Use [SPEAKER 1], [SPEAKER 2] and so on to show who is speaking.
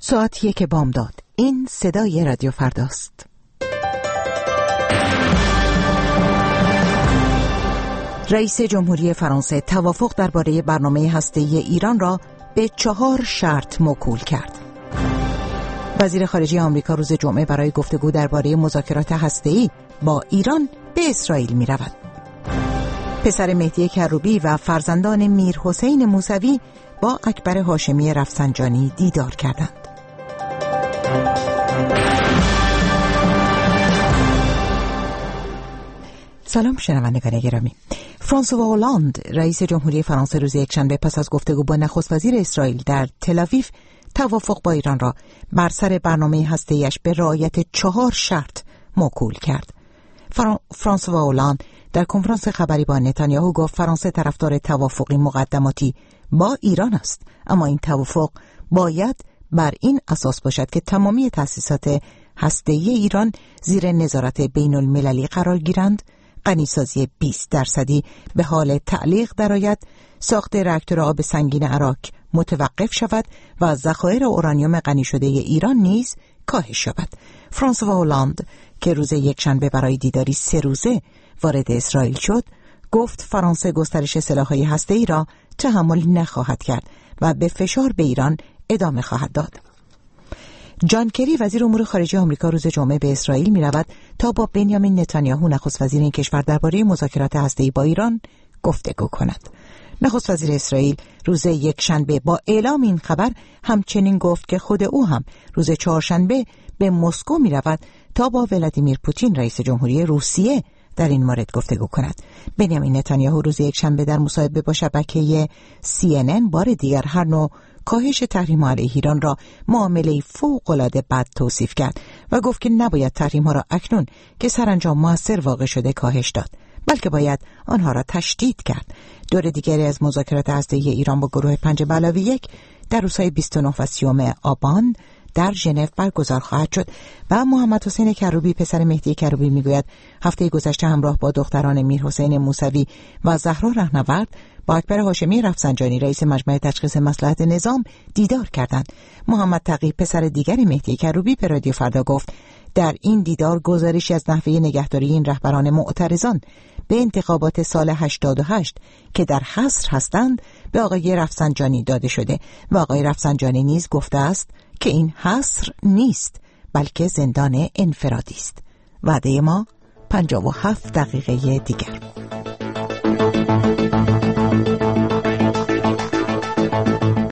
[SPEAKER 1] ساعت 1 بامداد. این صدای رادیو فرداست. رئیس جمهوری فرانسه توافق درباره برنامه هسته‌ای ایران را به 4 شرط موکول کرد. وزیر خارجه آمریکا روز جمعه برای گفتگو درباره مذاکرات هسته‌ای با ایران به اسرائیل می‌رود. پسر مهدی کروبی و فرزندان میر حسین موسوی با اکبر هاشمی رفسنجانی دیدار کردند. سلام شنوندگان گرامی. فرانسوا هولند رئیس جمهوری فرانسه روز یکشنبه پس از گفتگو با نخست وزیر اسرائیل در تل‌آویو توافق با ایران را بر سر برنامه هسته‌ایش به رعایت 4 شرط موکول کرد. فرانسوا هولند در کنفرانس خبری با نتانیاهو گفت فرانسه طرفدار توافقی مقدماتی با ایران است، اما این توافق باید بر این اساس باشد که تمامی تأسیسات هسته‌ای ایران زیر نظارت بین المللی قرار گیرند، غنیسازی 20% به حال تعلیق درآید، ساخت راکتور آب سنگین عراق متوقف شود و ذخایر اورانیوم غنی شده ایران نیز کاهش یابد. فرانسوا هولند که روز یکشنبه برای دیداری 3 روزه وارد اسرائیل شد، گفت فرانسه گسترش سلاح‌های هسته‌ای را تحمل نخواهد کرد و به فشار به ایران ادامه خواهد داد. جان کری وزیر امور خارجه آمریکا روز جمعه به اسرائیل می رود تا با بنیامین نتانیاهو نخست وزیر این کشور درباره مذاکرات هسته‌ای با ایران گفتگو کند. نخست وزیر اسرائیل روز یکشنبه با اعلام این خبر همچنین گفت که خود او هم روز چهارشنبه به مسکو می رود تا با ولادیمیر پوتین رئیس جمهوری روسیه در این مورد گفتگو کند. بنیامین نتانیاهو روز یکشنبه در مصاحبه با شبکه CNN بار دیگر هر نوع کاهش تحریم علیه ایران را معامله فوق‌العاده بد توصیف کرد و گفت که نباید تحریم‌ها را اکنون که سرانجام موثر واقع شده کاهش داد، بلکه باید آنها را تشدید کرد. دور دیگری از مذاکرات هسته‌ای ایران با گروه 5+1 در روزهای 29 و 30 آبان در ژنو برگزار خواهد شد و محمد حسین کروبی پسر مهدی کروبی میگوید هفته گذشته همراه با دختران میر حسین موسوی و زهرا رهنورد با اکبر هاشمی رفسنجانی رئیس مجمع تشخیص مصلحت نظام دیدار کردند. محمد تقی پسر دیگر مهدی کروبی به رادیو فردا گفت در این دیدار گزارشی از نحوه نگهداری این رهبران معترضان به انتخابات سال 88 که در حصر هستند به آقای رفسنجانی داده شده و آقای رفسنجانی نیز گفته است که این حصر نیست بلکه زندان انفرادی است. وعده ما 57 دقیقه دیگر.